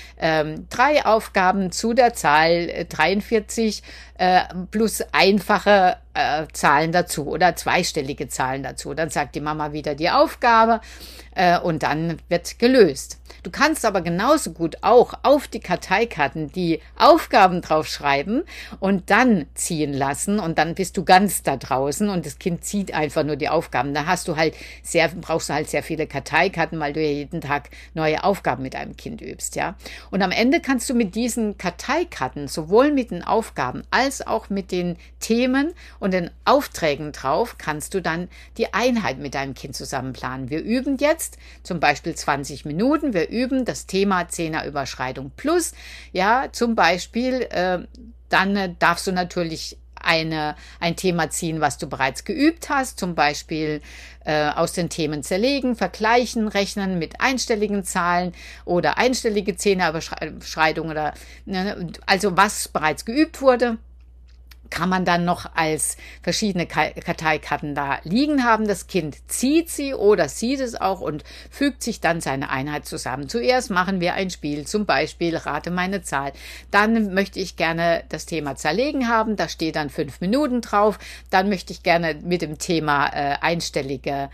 3 Aufgaben zu der Zahl 43 plus einfache Zahlen dazu oder zweistellige Zahlen dazu. Dann sagt die Mama wieder die Aufgabe und dann wird gelöst. Du kannst aber genauso gut auch auf die Karteikarten die Aufgaben draufschreiben und dann ziehen lassen und dann bist du ganz da draußen und das Kind zieht einfach nur die Aufgaben. Da brauchst du halt sehr viele Karteikarten, weil du ja jeden Tag neue Aufgaben mit einem Kind übst, ja. Und am Ende kannst du mit diesen Karteikarten, sowohl mit den Aufgaben als auch mit den Themen und den Aufträgen drauf, kannst du dann die Einheit mit deinem Kind zusammen planen. Wir üben jetzt zum Beispiel 20 Minuten, wir üben das Thema Zehnerüberschreitung plus, ja, zum Beispiel, dann darfst du natürlich ein Thema ziehen, was du bereits geübt hast, zum Beispiel aus den Themen zerlegen, vergleichen, rechnen mit einstelligen Zahlen oder einstellige Zehnerüberschreitung oder also was bereits geübt wurde, kann man dann noch als verschiedene Karteikarten da liegen haben. Das Kind zieht sie oder sieht es auch und fügt sich dann seine Einheit zusammen. Zuerst machen wir ein Spiel, zum Beispiel Rate meine Zahl. Dann möchte ich gerne das Thema zerlegen haben, da steht dann 5 Minuten drauf. Dann möchte ich gerne mit dem Thema einstellige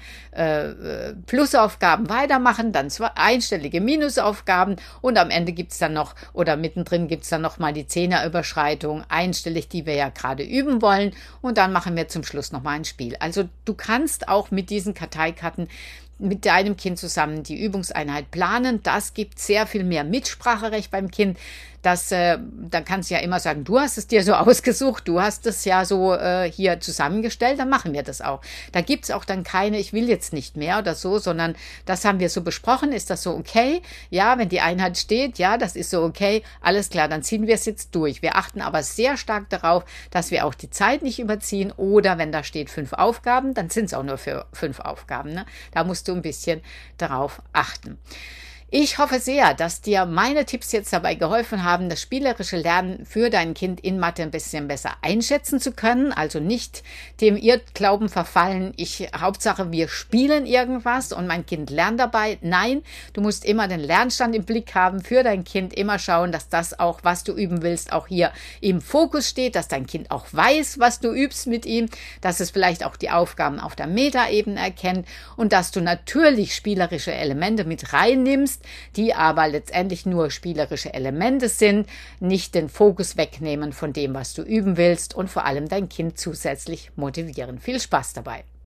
Plusaufgaben weitermachen, dann einstellige Minusaufgaben und am Ende gibt's dann noch, oder mittendrin gibt's dann noch mal die Zehnerüberschreitung, einstellig, die wir ja gerade üben wollen und dann machen wir zum Schluss noch mal ein Spiel. Also du kannst auch mit diesen Karteikarten mit deinem Kind zusammen die Übungseinheit planen. Das gibt sehr viel mehr Mitspracherecht beim Kind. Dann kannst du ja immer sagen, du hast es dir so ausgesucht, du hast es ja so hier zusammengestellt, dann machen wir das auch. Da gibt's auch dann keine, ich will jetzt nicht mehr oder so, sondern das haben wir so besprochen, ist das so okay? Ja, wenn die Einheit steht, ja, das ist so okay, alles klar, dann ziehen wir es jetzt durch. Wir achten aber sehr stark darauf, dass wir auch die Zeit nicht überziehen oder wenn da steht 5 Aufgaben, dann sind es auch nur für 5 Aufgaben. Ne? Da musst du ein bisschen darauf achten. Ich hoffe sehr, dass dir meine Tipps jetzt dabei geholfen haben, das spielerische Lernen für dein Kind in Mathe ein bisschen besser einschätzen zu können. Also nicht dem Irrglauben verfallen, Hauptsache wir spielen irgendwas und mein Kind lernt dabei. Nein, du musst immer den Lernstand im Blick haben für dein Kind, immer schauen, dass das auch, was du üben willst, auch hier im Fokus steht, dass dein Kind auch weiß, was du übst mit ihm, dass es vielleicht auch die Aufgaben auf der Metaebene erkennt und dass du natürlich spielerische Elemente mit reinnimmst, die aber letztendlich nur spielerische Elemente sind, nicht den Fokus wegnehmen von dem, was du üben willst und vor allem dein Kind zusätzlich motivieren. Viel Spaß dabei!